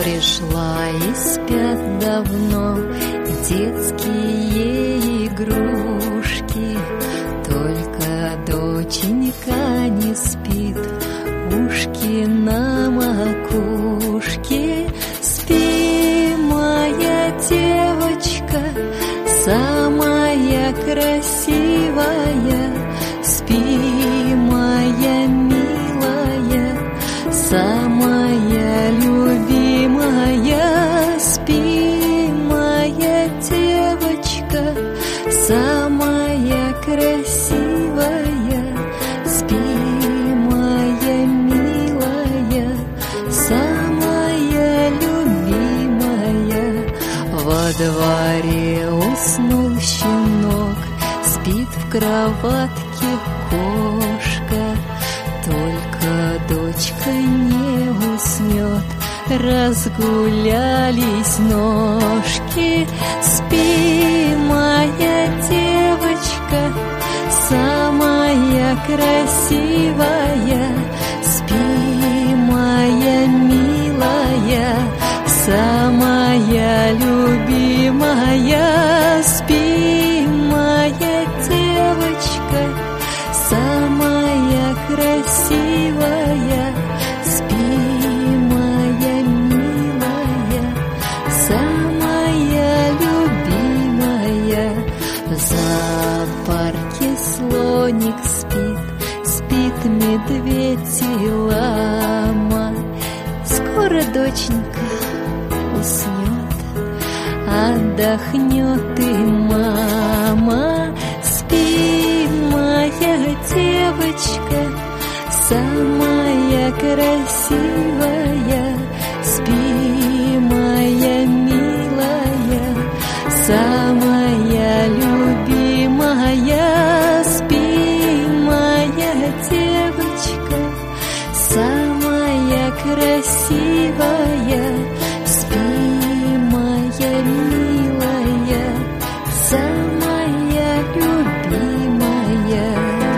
пришла и спят давно детские игрушки. Только доченька не спит, ушки на макушке. Спи, моя девочка, самая красивая. Спи, моя милая, самая любимая. Спи, моя девочка, самая красивая. Спи, моя милая, самая любимая. Во дворе уснул щенок, спит в кроватке кошка. Только дочка не уснет, разгулялись ножки. Спи, моя девочка, самая красивая. Спи, моя милая, самая любимая. Спи, моя девочка, самая красивая. Спи, моя милая, самая любимая. В зоопарке слоник спит, спит медведь и лама. Скоро доченька уснет, отдохнет и мама. Спи, моя девочка, самая красивая. Спи, моя милая, самая любимая. Спи, моя девочка, самая красивая. Спи, моя милая, самая любимая.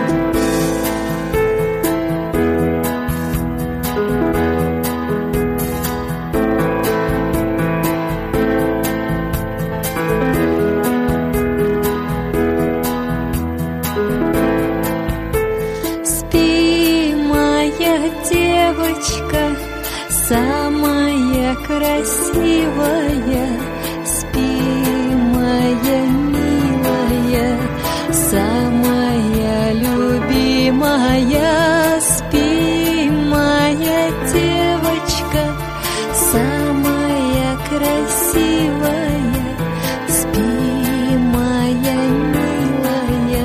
Спи, моя девочка, самая красивая. Спи, моя милая, самая любимая. Спи, моя девочка, самая красивая. Спи, моя милая,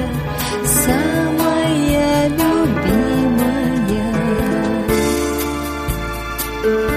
самая любимая.